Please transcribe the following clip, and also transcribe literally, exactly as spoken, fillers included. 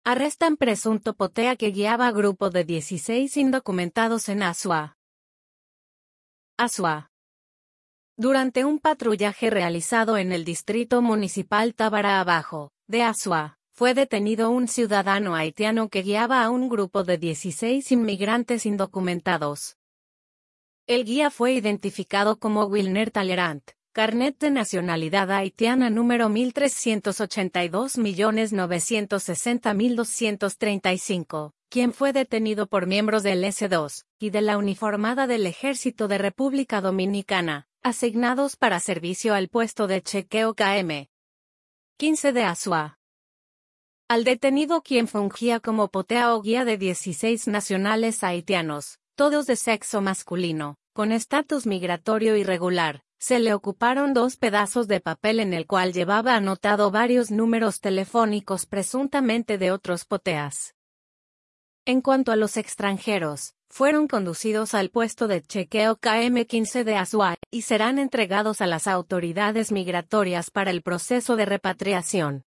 Arrestan presunto potea que guiaba a grupo de dieciséis indocumentados en Azua. Azua. Durante un patrullaje realizado en el distrito municipal Tábara Abajo, de Azua, fue detenido un ciudadano haitiano que guiaba a un grupo de dieciséis inmigrantes indocumentados. El guía fue identificado como Wilner Talleyrand, carnet de nacionalidad haitiana número mil trescientos ochenta y dos millones novecientos sesenta mil doscientos treinta y cinco, quien fue detenido por miembros del ese dos y de la uniformada del Ejército de República Dominicana, asignados para servicio al puesto de chequeo K M quince de Azua. Al detenido, quien fungía como potea o guía de dieciséis nacionales haitianos, todos de sexo masculino, con estatus migratorio irregular, se le ocuparon dos pedazos de papel en el cual llevaba anotado varios números telefónicos presuntamente de otros poteas. En cuanto a los extranjeros, fueron conducidos al puesto de chequeo K M quince de Azua y serán entregados a las autoridades migratorias para el proceso de repatriación.